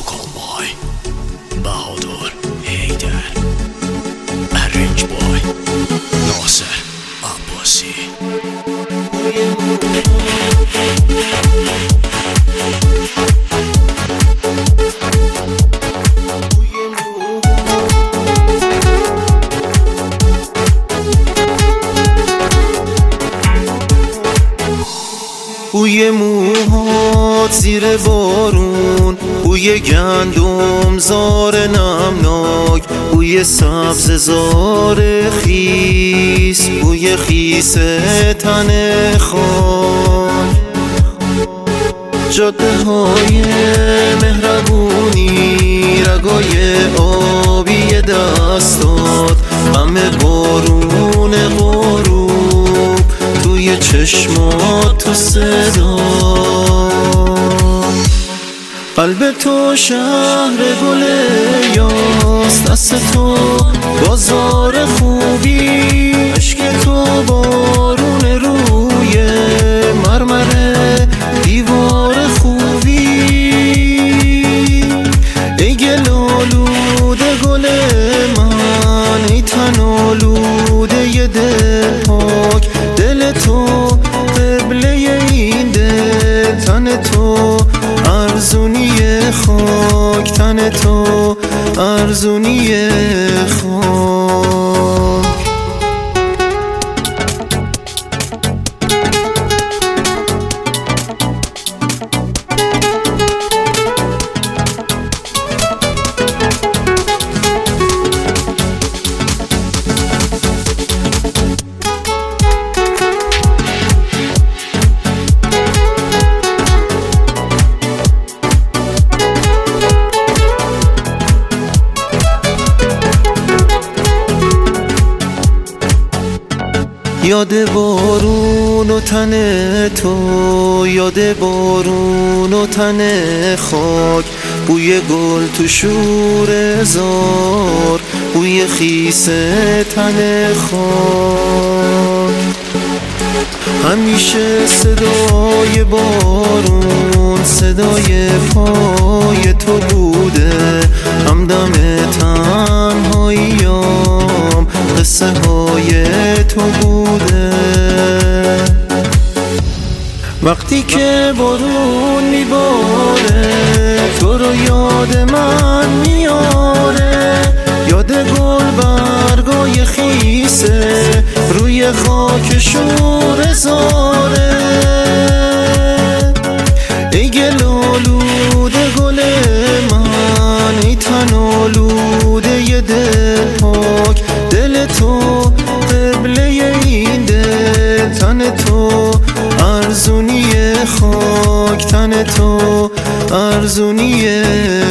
کامبای بهادر حیدر ارنج بای ناصر عباسی. بوی موهات زیر بارون، بوی گندم زار نمناک، بوی سبز زار خیس، بوی خیس تن خاک. جاده های مهربونی، رگای آبی دستات، غم بارون غروب توی چشمات تو صدا. قلب تو شهر گل یاس، دست تو بازار خوبی، عشق تو بارون روی مرمر دیوار خوبی. ای گل آلوده گل من، ای تن آلوده ی دل پاک، دل تو قبله این دل، تن تو ارزونی خاک، تن تو ارزونی خاک. یاد بارون و تن تو، یاد بارون و تن خاک، بوی گل تو شوره زار، بوی خیس تن خاک. همیشه صدای بارون، صدای پای تو بوده، همدم تنهاییام قصه های تو بوده. وقتی که بارون میباره، تو رو یاد من میاره، یاد گل برگای خیسه روی خاک شوره زاره. ای گل آلوده گل من، ای تن آلوده ی دل پاک، دل تو قبله این دل، تن تو ارزونی خاک، تن تو ارزونی